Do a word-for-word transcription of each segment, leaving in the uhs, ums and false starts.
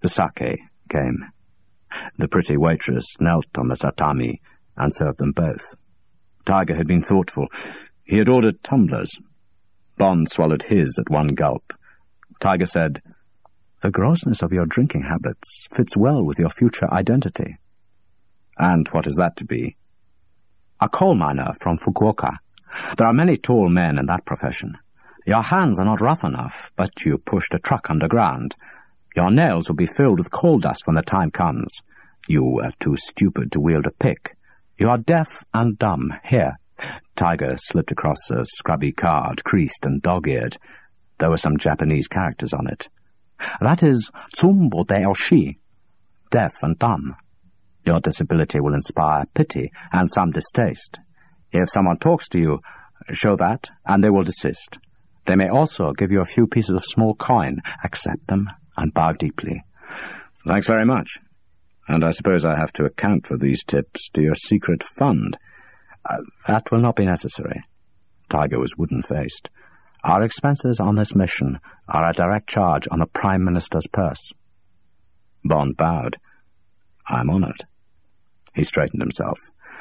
The sake came. The pretty waitress knelt on the tatami and served them both. Tiger had been thoughtful. He had ordered tumblers. Bond swallowed his at one gulp. Tiger said, "The grossness of your drinking habits fits well with your future identity." "And what is that to be?" "A coal miner from Fukuoka. There are many tall men in that profession. Your hands are not rough enough, but you pushed a truck underground. Your nails will be filled with coal dust when the time comes. You were too stupid to wield a pick. You are deaf and dumb. Here." Tiger slipped across a scrubby card, creased and dog-eared. There were some Japanese characters on it. "That is Tsumbo de Oshi, deaf and dumb. Your disability will inspire pity and some distaste. If someone talks to you, show that, and they will desist. They may also give you a few pieces of small coin. Accept them and bow deeply." "Thanks very much. And I suppose I have to account for these tips to your secret fund." Uh, "that will not be necessary." Tiger was wooden-faced. "Our expenses on this mission are a direct charge on the Prime Minister's purse." Bond bowed. "I'm honored." He straightened himself.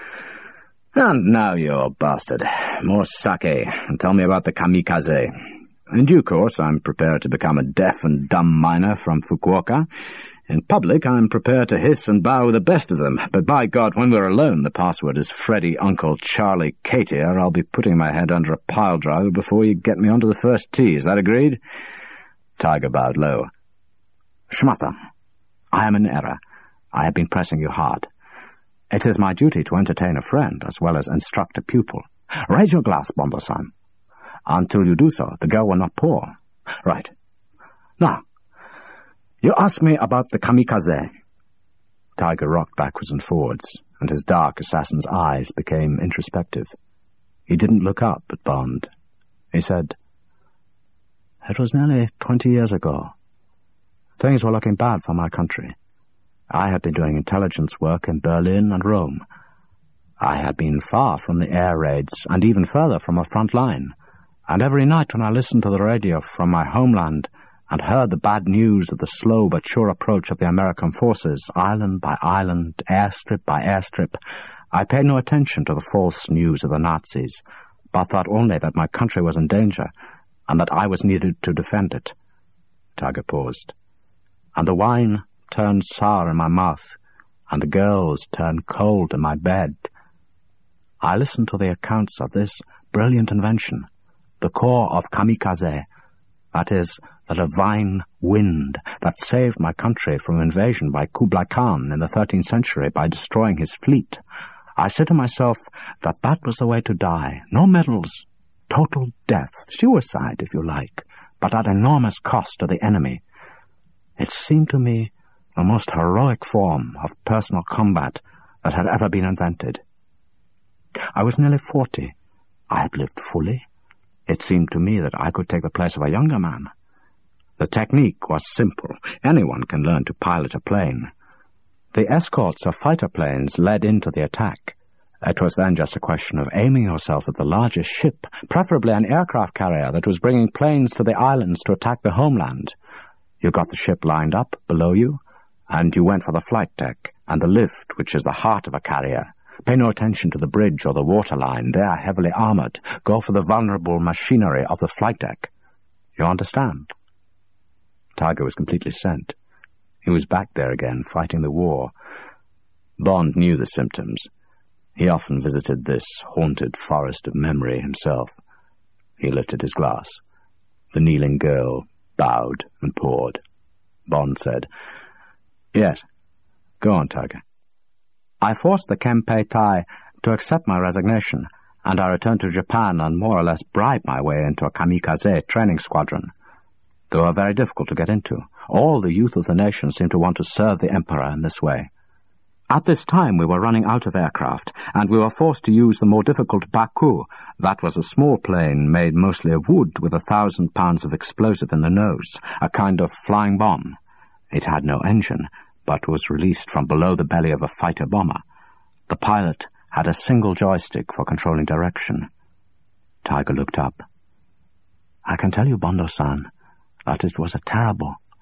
"And now, you bastard, more sake, and tell me about the kamikaze. In due course, I'm prepared to become a deaf and dumb miner from Fukuoka. In public, I'm prepared to hiss and bow the best of them, but by God, when we're alone, the password is Freddy Uncle Charlie Katie, or I'll be putting my head under a pile driver before you get me onto the first tee. Is that agreed?" Tiger bowed low. "Schmatter, I am in error. I have been pressing you hard. It is my duty to entertain a friend as well as instruct a pupil. Raise your glass, Bondo-san. Until you do so, the girl will not pour. Right. Now, you asked me about the kamikaze." Tiger rocked backwards and forwards, and his dark assassin's eyes became introspective. He didn't look up at Bond. He said, "It was nearly twenty years ago. Things were looking bad for my country. I had been doing intelligence work in Berlin and Rome. I had been far from the air raids and even further from the front line, and every night when I listened to the radio from my homeland and heard the bad news of the slow but sure approach of the American forces, island by island, airstrip by airstrip, I paid no attention to the false news of the Nazis, but thought only that my country was in danger and that I was needed to defend it." Tiger paused. "And the wine turned sour in my mouth, and the girls turned cold in my bed. I listened to the accounts of this brilliant invention, the core of kamikaze, that is, the divine wind that saved my country from invasion by Kublai Khan in the thirteenth century by destroying his fleet. I said to myself that that was the way to die. No medals, total death, suicide if you like, but at enormous cost to the enemy. It seemed to me the most heroic form of personal combat that had ever been invented. I was nearly forty. I had lived fully. It seemed to me that I could take the place of a younger man. The technique was simple. Anyone can learn to pilot a plane. The escorts of fighter planes led into the attack. It was then just a question of aiming yourself at the largest ship, preferably an aircraft carrier that was bringing planes to the islands to attack the homeland. You got the ship lined up below you, and you went for the flight deck and the lift, which is the heart of a carrier. Pay no attention to the bridge or the waterline. They are heavily armored. Go for the vulnerable machinery of the flight deck. You understand?" Tiger was completely sent. He was back there again, fighting the war. Bond knew the symptoms. He often visited this haunted forest of memory himself. He lifted his glass. The kneeling girl bowed and poured. Bond said, "Yes, go on, Tiger." "I forced the Kempei Tai to accept my resignation, and I returned to Japan and more or less bribed my way into a kamikaze training squadron. They were very difficult to get into. All the youth of the nation seemed to want to serve the Emperor in this way. At this time we were running out of aircraft, and we were forced to use the more difficult Baku. That was a small plane made mostly of wood with a thousand pounds of explosive in the nose, a kind of flying bomb. It had no engine, but was released from below the belly of a fighter bomber. The pilot had a single joystick for controlling direction." Tiger looked up. "I can tell you, Bondo-san, that it was a terrible,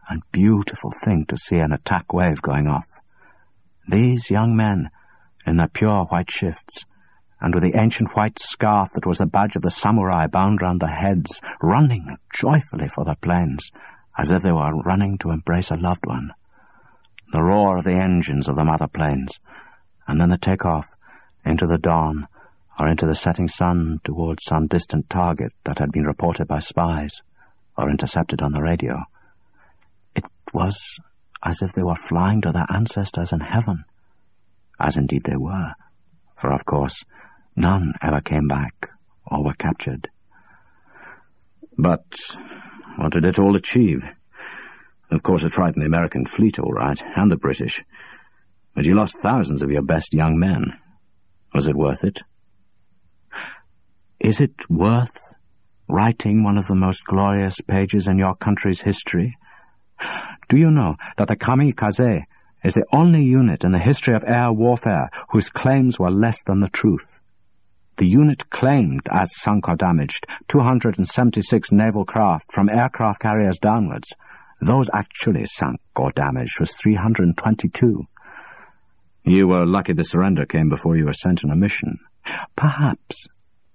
and beautiful thing to see an attack wave going off. These young men, in their pure white shifts, and with the ancient white scarf that was the badge of the samurai bound round their heads, running joyfully for their planes, as if they were running to embrace a loved one. The roar of the engines of the mother planes, and then the take-off into the dawn, or into the setting sun towards some distant target that had been reported by spies, or intercepted on the radio. It was as if they were flying to their ancestors in heaven, as indeed they were, for of course none ever came back or were captured. But what did it all achieve? Of course it frightened the American fleet all right, and the British, but you lost thousands of your best young men. Was it worth it? Is it worth writing one of the most glorious pages in your country's history? Do you know that the kamikaze is the only unit in the history of air warfare whose claims were less than the truth? The unit claimed as sunk or damaged two hundred seventy-six naval craft from aircraft carriers downwards. Those actually sunk or damaged was three hundred twenty-two. You were lucky the surrender came before you were sent on a mission. Perhaps.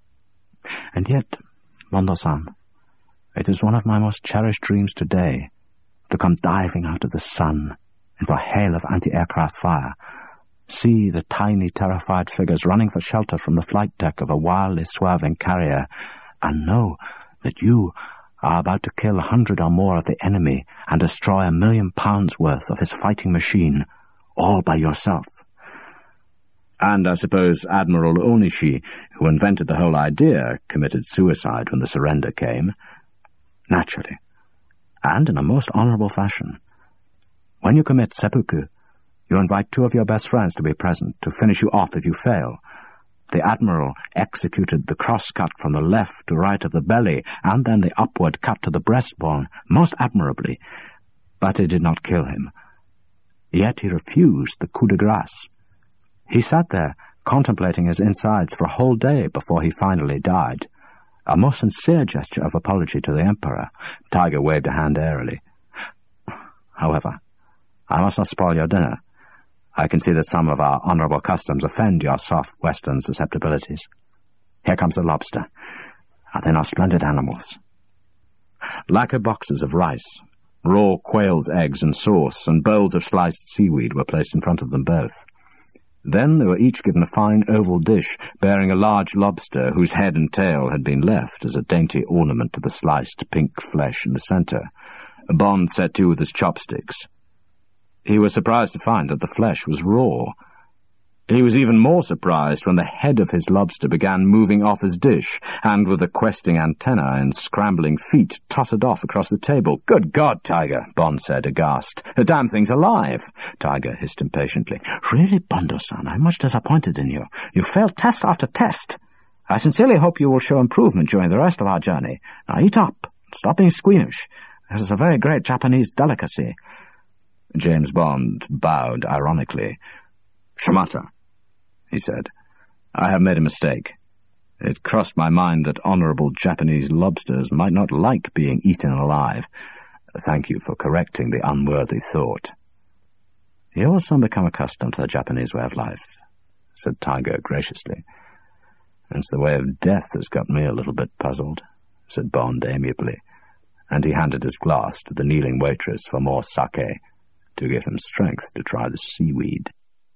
And yet, Bondo-san, it is one of my most cherished dreams today to come diving out of the sun into a hail of anti-aircraft fire, see the tiny, terrified figures running for shelter from the flight deck of a wildly swerving carrier, and know that you are about to kill a hundred or more of the enemy and destroy a million pounds worth of his fighting machine, all by yourself. And I suppose Admiral Onishi, who invented the whole idea, committed suicide when the surrender came. Naturally. And in a most honourable fashion. When you commit seppuku, you invite two of your best friends to be present, to finish you off if you fail. The Admiral executed the cross-cut from the left to right of the belly, and then the upward cut to the breastbone, most admirably. But it did not kill him. Yet he refused the coup de grace. He sat there, contemplating his insides for a whole day before he finally died. A most sincere gesture of apology to the Emperor. Tiger waved a hand airily. However, I must not spoil your dinner. I can see that some of our honourable customs offend your soft Western susceptibilities. Here comes the lobster. Are they not splendid animals? Lacquer boxes of rice, raw quail's eggs and sauce, and bowls of sliced seaweed were placed in front of them both. Then they were each given a fine oval dish bearing a large lobster whose head and tail had been left as a dainty ornament to the sliced pink flesh in the centre. Bond set to with his chopsticks. He was surprised to find that the flesh was raw. He was even more surprised when the head of his lobster began moving off his dish, and with a questing antenna and scrambling feet tottered off across the table. "Good God, Tiger," Bond said, aghast. "The damn thing's alive." Tiger hissed impatiently. "Really, Bondo-san, I'm much disappointed in you. You failed test after test. I sincerely hope you will show improvement during the rest of our journey. Now eat up. Stop being squeamish. This is a very great Japanese delicacy." James Bond bowed ironically. "Shimata," he said, "I have made a mistake. It crossed my mind that honourable Japanese lobsters might not like being eaten alive. Thank you for correcting the unworthy thought." "You will soon become accustomed to the Japanese way of life," said Tiger graciously. "It's the way of death that's got me a little bit puzzled," said Bond amiably, and he handed his glass to the kneeling waitress for more sake, to give him strength to try the seaweed.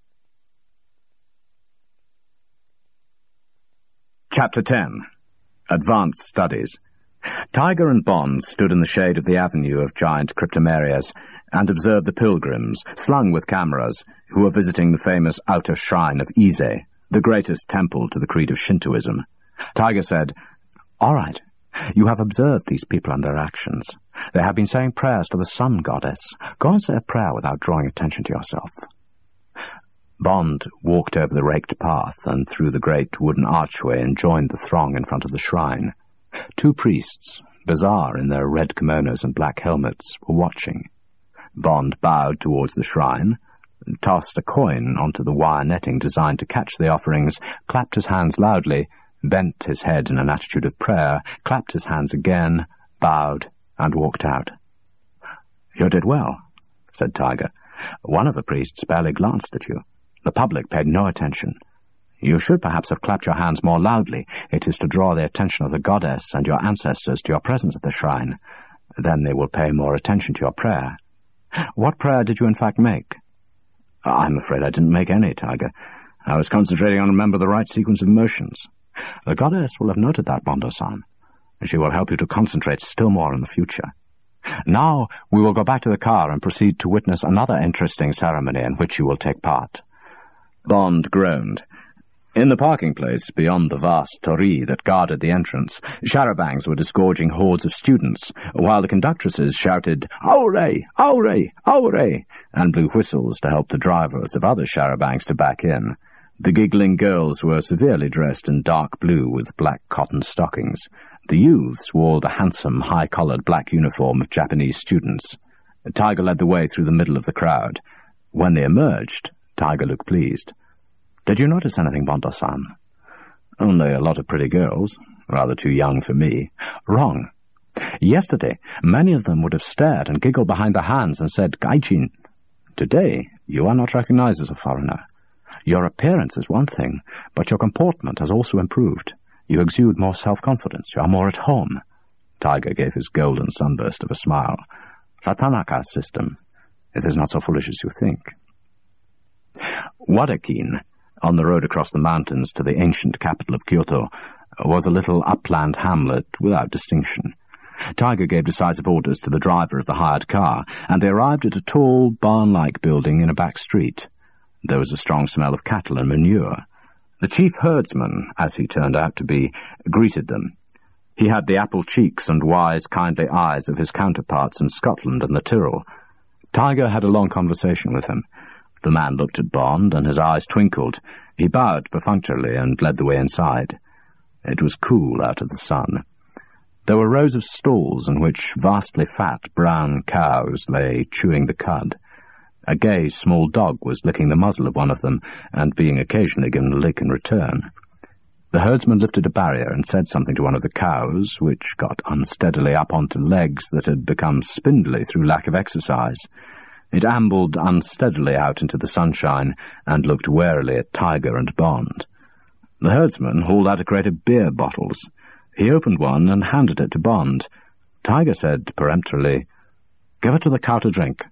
Chapter ten. Advanced Studies. Tiger and Bond stood in the shade of the avenue of giant cryptomerias and observed the pilgrims, slung with cameras, who were visiting the famous outer shrine of Ise, the greatest temple to the creed of Shintoism. Tiger said, "All right, you have observed these people and their actions. They have been saying prayers to the sun goddess. Go and say a prayer without drawing attention to yourself." Bond walked over the raked path and through the great wooden archway and joined the throng in front of the shrine. Two priests, bizarre in their red kimonos and black helmets, were watching. Bond bowed towards the shrine, tossed a coin onto the wire netting designed to catch the offerings, clapped his hands loudly, bent his head in an attitude of prayer, clapped his hands again, bowed, and walked out. You did well, said Tiger. One of the priests barely glanced at you. The public paid no attention. You should perhaps have clapped your hands more loudly. It is to draw the attention of the goddess and your ancestors to your presence at the shrine. Then they will pay more attention to your prayer. What prayer did you in fact make? I'm afraid I didn't make any, Tiger. I was concentrating on remember the right sequence of motions. The goddess will have noted that, Bondo-san. She will help you to concentrate still more in the future. Now we will go back to the car and proceed to witness another interesting ceremony in which you will take part. Bond groaned. In the parking place, beyond the vast torii that guarded the entrance, charabancs were disgorging hordes of students, while the conductresses shouted, "Aure! Aure! Aure!" and blew whistles to help the drivers of other charabancs to back in. The giggling girls were severely dressed in dark blue with black cotton stockings. The youths wore the handsome, high-collared black uniform of Japanese students. Tiger led the way through the middle of the crowd. When they emerged, Tiger looked pleased. "Did you notice anything, Bondo-san?" "Only a lot of pretty girls. Rather too young for me." "Wrong. Yesterday, many of them would have stared and giggled behind their hands and said, 'Gaijin.' Today, you are not recognized as a foreigner. Your appearance is one thing, but your comportment has also improved. You exude more self-confidence. You are more at home." Tiger gave his golden sunburst of a smile. "The Tanaka system. It is not so foolish as you think." Wadakin, on the road across the mountains to the ancient capital of Kyoto, was a little upland hamlet without distinction. Tiger gave decisive orders to the driver of the hired car, and they arrived at a tall, barn-like building in a back street. There was a strong smell of cattle and manure. The chief herdsman, as he turned out to be, greeted them. He had the apple cheeks and wise, kindly eyes of his counterparts in Scotland and the Tyrol. Tiger had a long conversation with him. The man looked at Bond, and his eyes twinkled. He bowed perfunctorily and led the way inside. It was cool out of the sun. There were rows of stalls in which vastly fat brown cows lay chewing the cud. A gay small dog was licking the muzzle of one of them, and being occasionally given a lick in return. The herdsman lifted a barrier and said something to one of the cows, which got unsteadily up onto legs that had become spindly through lack of exercise. It ambled unsteadily out into the sunshine and looked warily at Tiger and Bond. The herdsman hauled out a crate of beer bottles. He opened one and handed it to Bond. Tiger said peremptorily, "Give it to the cow to drink."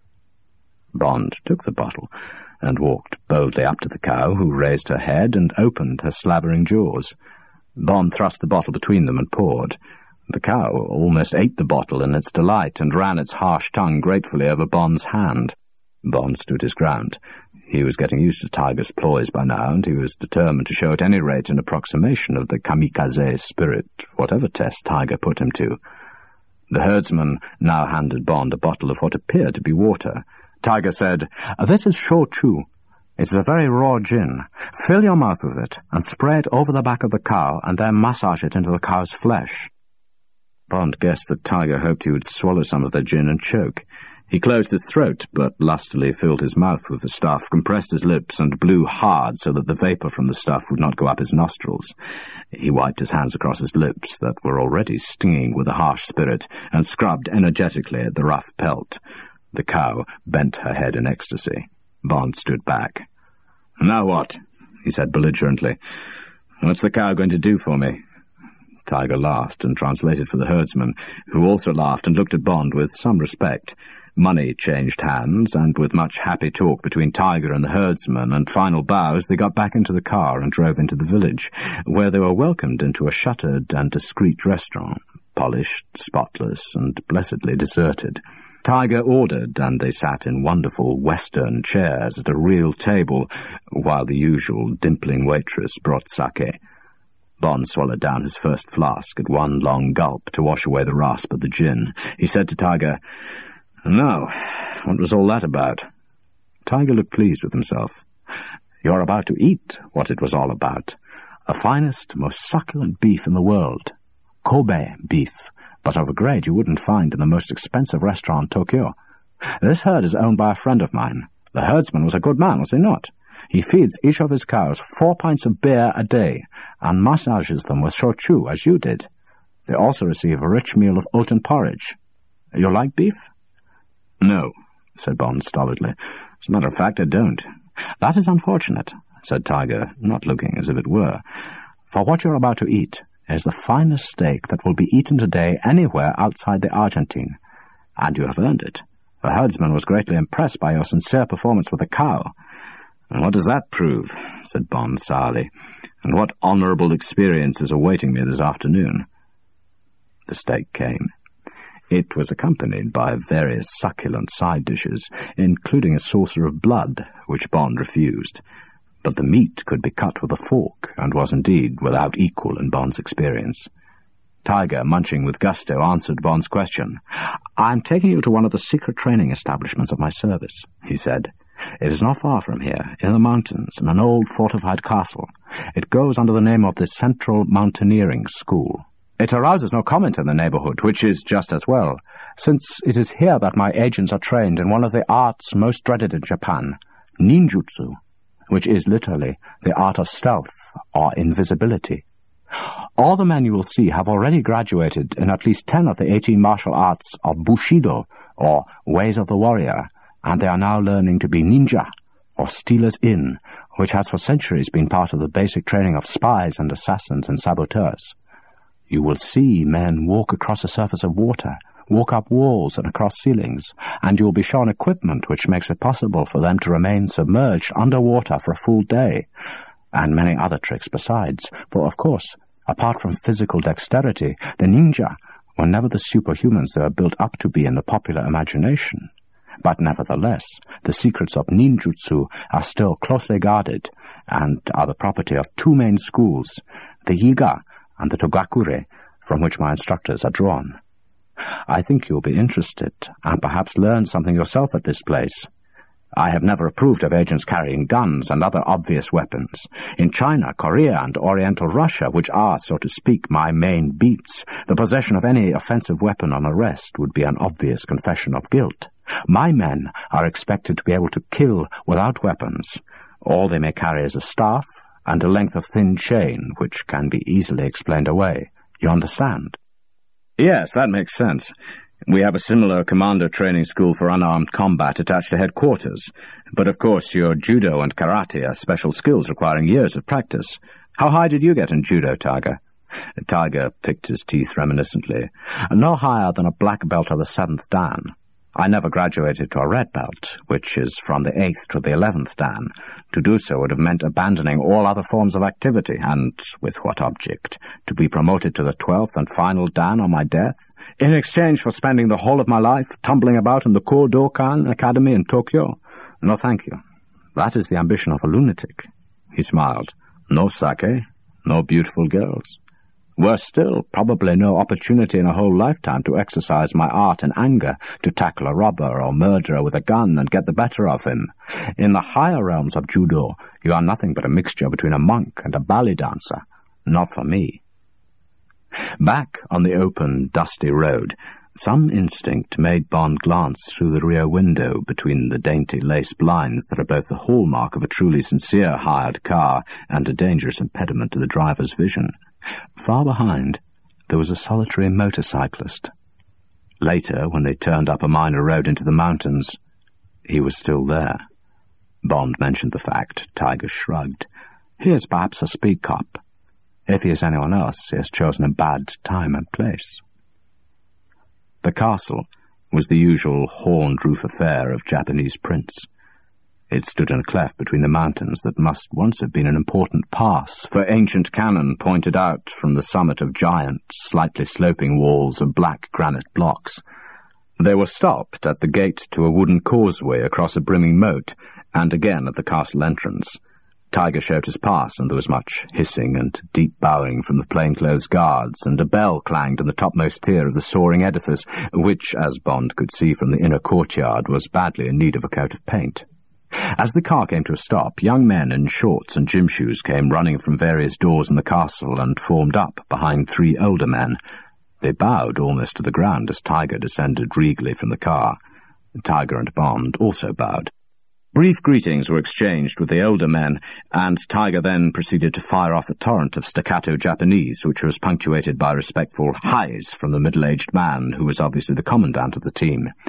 Bond took the bottle and walked boldly up to the cow, who raised her head and opened her slavering jaws. Bond thrust the bottle between them and poured. The cow almost ate the bottle in its delight and ran its harsh tongue gratefully over Bond's hand. Bond stood his ground. He was getting used to Tiger's ploys by now, and he was determined to show at any rate an approximation of the kamikaze spirit, whatever test Tiger put him to. The herdsman now handed Bond a bottle of what appeared to be water. Tiger said, "This is shochu. It is a very raw gin. Fill your mouth with it and spray it over the back of the cow and then massage it into the cow's flesh." Bond guessed that Tiger hoped he would swallow some of the gin and choke. He closed his throat, but lustily filled his mouth with the stuff, compressed his lips, and blew hard so that the vapour from the stuff would not go up his nostrils. He wiped his hands across his lips that were already stinging with the harsh spirit, and scrubbed energetically at the rough pelt. The cow bent her head in ecstasy. Bond stood back. "Now what?" he said belligerently. "What's the cow going to do for me?" Tiger laughed and translated for the herdsman, who also laughed and looked at Bond with some respect. Money changed hands, and with much happy talk between Tiger and the herdsman and final bows, they got back into the car and drove into the village, where they were welcomed into a shuttered and discreet restaurant, polished, spotless, and blessedly deserted. Tiger ordered, and they sat in wonderful western chairs at a real table, while the usual dimpling waitress brought sake. Bond swallowed down his first flask at one long gulp to wash away the rasp of the gin. He said to Tiger, "Now, what was all that about?" Tiger looked pleased with himself. "You're about to eat what it was all about. A finest, most succulent beef in the world. Kobe beef, but of a grade you wouldn't find in the most expensive restaurant in Tokyo. This herd is owned by a friend of mine. The herdsman was a good man, was he not? He feeds each of his cows four pints of beer a day, and massages them with shochu, as you did. They also receive a rich meal of oaten porridge. You like beef?" "No," said Bond stolidly. "As a matter of fact, I don't." "That is unfortunate," said Tiger, not looking as if it were. "For what you're about to eat is the finest steak that will be eaten today anywhere outside the Argentine. And you have earned it. The herdsman was greatly impressed by your sincere performance with the cow." "And what does that prove?" said Bond sourly. "And what honourable experience is awaiting me this afternoon?" The steak came. It was accompanied by various succulent side dishes, including a saucer of blood, which Bond refused. But the meat could be cut with a fork, and was indeed without equal in Bond's experience. Tiger, munching with gusto, answered Bond's question. "I'm taking you to one of the secret training establishments of my service," he said. "It is not far from here, in the mountains, in an old fortified castle. It goes under the name of the Central Mountaineering School. It arouses no comment in the neighborhood, which is just as well, since it is here that my agents are trained in one of the arts most dreaded in Japan, ninjutsu, which is literally the art of stealth or invisibility. All the men you will see have already graduated in at least ten of the eighteen martial arts of Bushido, or Ways of the Warrior, and they are now learning to be ninja, or stealers in, which has for centuries been part of the basic training of spies and assassins and saboteurs. You will see men walk across the surface of water, walk up walls and across ceilings, and you will be shown equipment which makes it possible for them to remain submerged underwater for a full day, and many other tricks besides, for, of course, apart from physical dexterity, the ninja were never the superhumans they were built up to be in the popular imagination. But nevertheless, the secrets of ninjutsu are still closely guarded, and are the property of two main schools, the Yiga and the Togakure, from which my instructors are drawn. I think you'll be interested, and perhaps learn something yourself at this place. I have never approved of agents carrying guns and other obvious weapons. In China, Korea, and Oriental Russia, which are, so to speak, my main beats, the possession of any offensive weapon on arrest would be an obvious confession of guilt. My men are expected to be able to kill without weapons. All they may carry is a staff and a length of thin chain, which can be easily explained away. You understand? Yes, that makes sense. We have a similar commando training school for unarmed combat attached to headquarters. But of course your judo and karate are special skills requiring years of practice. How high did you get in judo, Tiger? Tiger picked his teeth reminiscently. No higher than a black belt of the seventh dan. I never graduated to a red belt, which is from the eighth to the eleventh dan. To do so would have meant abandoning all other forms of activity, and with what object? To be promoted to the twelfth and final dan on my death, in exchange for spending the whole of my life tumbling about in the Kodokan Academy in Tokyo? No, thank you. That is the ambition of a lunatic. He smiled. No sake, no beautiful girls. Worse still, probably no opportunity in a whole lifetime to exercise my art in anger, to tackle a robber or murderer with a gun and get the better of him. In the higher realms of judo, you are nothing but a mixture between a monk and a ballet dancer. Not for me. Back on the open, dusty road, some instinct made Bond glance through the rear window between the dainty lace blinds that are both the hallmark of a truly sincere hired car and a dangerous impediment to the driver's vision. Far behind, there was a solitary motorcyclist. Later, when they turned up a minor road into the mountains, he was still there. Bond mentioned the fact. Tiger shrugged. He is perhaps a speed cop. If he is anyone else, he has chosen a bad time and place. The castle was the usual horned roof affair of Japanese prints. It stood in a cleft between the mountains that must once have been an important pass, for ancient cannon pointed out from the summit of giant, slightly sloping walls of black granite blocks. They were stopped at the gate to a wooden causeway across a brimming moat, and again at the castle entrance. Tiger showed his pass, and there was much hissing and deep bowing from the plainclothes guards, and a bell clanged in the topmost tier of the soaring edifice, which, as Bond could see from the inner courtyard, was badly in need of a coat of paint. As the car came to a stop, young men in shorts and gym shoes came running from various doors in the castle and formed up behind three older men. They bowed almost to the ground as Tiger descended regally from the car. Tiger and Bond also bowed. Brief greetings were exchanged with the older men, and Tiger then proceeded to fire off a torrent of staccato Japanese, which was punctuated by respectful highs from the middle-aged man, who was obviously the commandant of the team.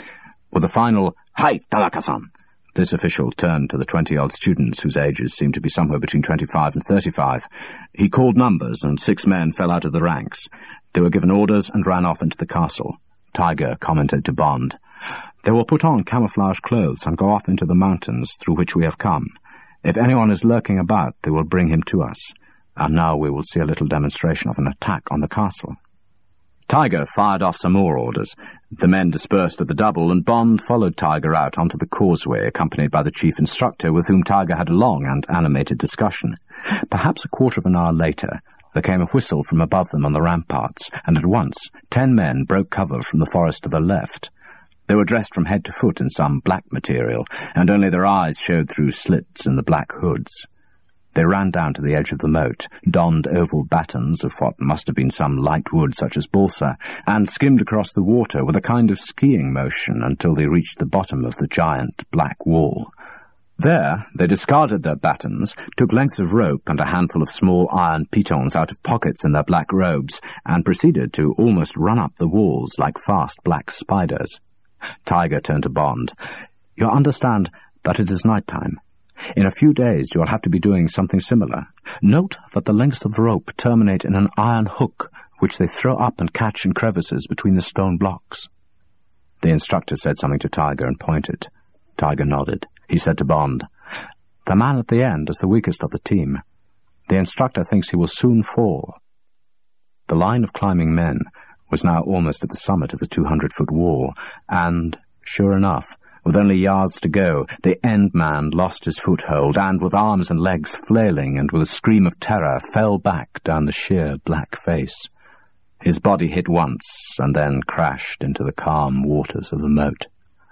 With a final, "Hai, Tanaka-san!" this official turned to the twenty-odd students whose ages seemed to be somewhere between twenty-five and thirty-five. He called numbers, and six men fell out of the ranks. They were given orders and ran off into the castle. Tiger commented to Bond, "They will put on camouflage clothes and go off into the mountains through which we have come. If anyone is lurking about, they will bring him to us. And now we will see a little demonstration of an attack on the castle." Tiger fired off some more orders. The men dispersed at the double, and Bond followed Tiger out onto the causeway, accompanied by the chief instructor, with whom Tiger had a long and animated discussion. Perhaps a quarter of an hour later, there came a whistle from above them on the ramparts, and at once ten men broke cover from the forest to the left. They were dressed from head to foot in some black material, and only their eyes showed through slits in the black hoods. They ran down to the edge of the moat, donned oval batons of what must have been some light wood such as balsa, and skimmed across the water with a kind of skiing motion until they reached the bottom of the giant black wall. There they discarded their batons, took lengths of rope and a handful of small iron pitons out of pockets in their black robes, and proceeded to almost run up the walls like fast black spiders. Tiger turned to Bond. "You understand that it is night time. In a few days you will have to be doing something similar. Note that the lengths of the rope terminate in an iron hook, which they throw up and catch in crevices between the stone blocks." The instructor said something to Tiger and pointed. Tiger nodded. He said to Bond, "The man at the end is the weakest of the team. The instructor thinks he will soon fall." The line of climbing men was now almost at the summit of the two hundred foot wall, and, sure enough, with only yards to go, the end man lost his foothold and, with arms and legs flailing and with a scream of terror, fell back down the sheer black face. His body hit once and then crashed into the calm waters of the moat.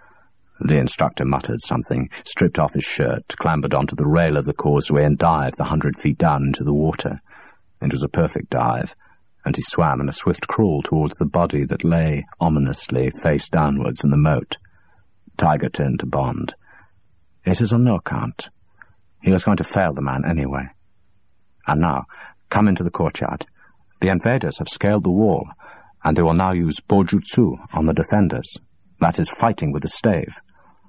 The instructor muttered something, stripped off his shirt, clambered onto the rail of the causeway and dived the hundred feet down into the water. It was a perfect dive, and he swam in a swift crawl towards the body that lay ominously face downwards in the moat. Tiger turned to Bond. "It is on no account. He was going to fail the man anyway. And now, come into the courtyard. The invaders have scaled the wall, and they will now use Bojutsu on the defenders. That is, fighting with the stave."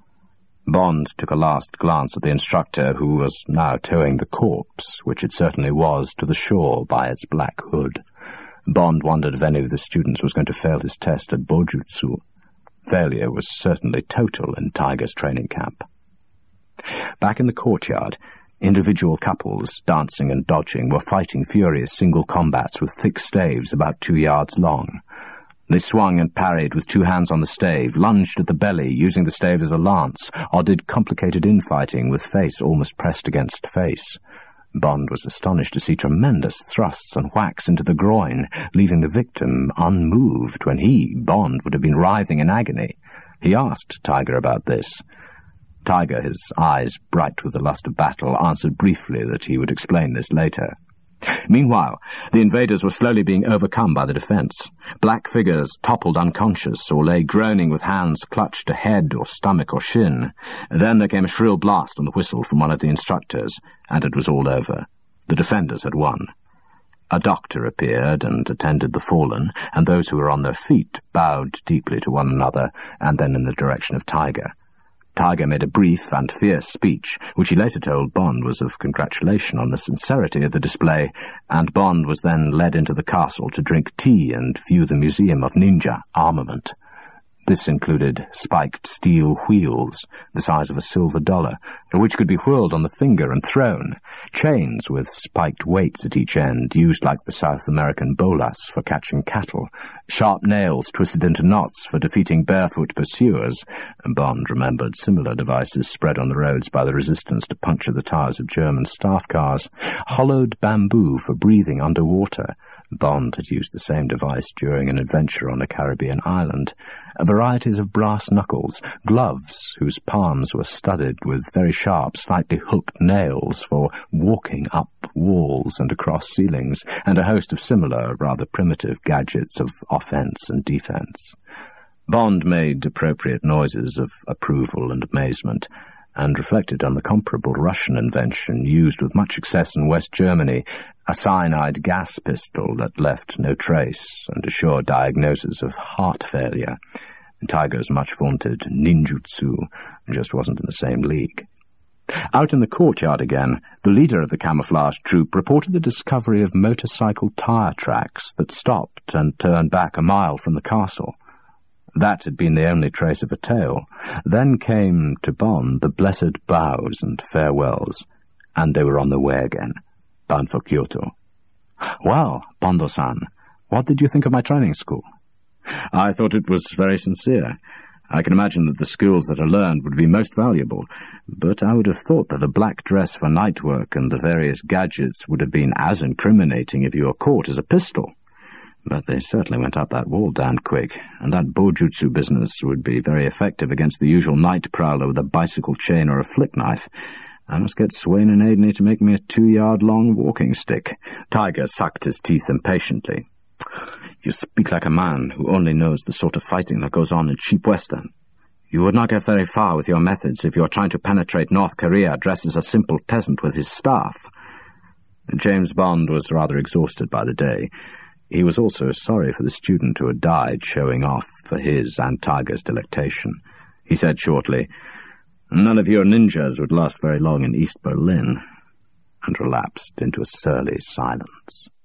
Bond took a last glance at the instructor, who was now towing the corpse, which it certainly was, to the shore by its black hood. Bond wondered if any of the students was going to fail his test at Bojutsu. Failure was certainly total in Tiger's training camp. Back in the courtyard, individual couples, dancing and dodging, were fighting furious single combats with thick staves about two yards long. They swung and parried with two hands on the stave, lunged at the belly, using the stave as a lance, or did complicated infighting with face almost pressed against face. Bond was astonished to see tremendous thrusts and whacks into the groin, leaving the victim unmoved when he, Bond, would have been writhing in agony. He asked Tiger about this. Tiger, his eyes bright with the lust of battle, answered briefly that he would explain this later. Meanwhile, the invaders were slowly being overcome by the defense. Black figures toppled unconscious or lay groaning with hands clutched to head or stomach or shin. Then there came a shrill blast on the whistle from one of the instructors, and it was all over. The defenders had won. A doctor appeared and attended the fallen, and those who were on their feet bowed deeply to one another, and then in the direction of Tiger. Tiger made a brief and fierce speech, which he later told Bond was of congratulation on the sincerity of the display, and Bond was then led into the castle to drink tea and view the Museum of Ninja Armament. This included spiked steel wheels, the size of a silver dollar, which could be whirled on the finger and thrown, chains with spiked weights at each end, used like the South American bolas for catching cattle, sharp nails twisted into knots for defeating barefoot pursuers. Bond remembered similar devices spread on the roads by the resistance to puncture the tires of German staff cars, hollowed bamboo for breathing underwater. Bond had used the same device during an adventure on a Caribbean island. Varieties of brass knuckles, gloves whose palms were studded with very sharp, slightly hooked nails for walking up walls and across ceilings, and a host of similar, rather primitive gadgets of offense and defense. Bond made appropriate noises of approval and amazement, and reflected on the comparable Russian invention used with much success in West Germany, a cyanide gas pistol that left no trace and a sure diagnosis of heart failure. Tiger's much-vaunted ninjutsu just wasn't in the same league. Out in the courtyard again, the leader of the camouflage troop reported the discovery of motorcycle tire tracks that stopped and turned back a mile from the castle. That had been the only trace of a tail. Then came, to Bond, the blessed bows and farewells, and they were on their way again, bound for Kyoto. "Well, Bondo-san, what did you think of my training school?" "I thought it was very sincere. I can imagine that the skills that are learned would be most valuable, but I would have thought that the black dress for night work and the various gadgets would have been as incriminating if you were caught as a pistol. But they certainly went up that wall damned quick, and that bojutsu business would be very effective against the usual night prowler with a bicycle chain or a flick knife. I must get Swain and Aidney to make me a two-yard-long walking stick." Tiger sucked his teeth impatiently. "You speak like a man who only knows the sort of fighting that goes on in cheap Western. You would not get very far with your methods if you are trying to penetrate North Korea dressed as a simple peasant with his staff." James Bond was rather exhausted by the day. He was also sorry for the student who had died showing off for his and Tiger's delectation. He said shortly, "None of your ninjas would last very long in East Berlin," and relapsed into a surly silence.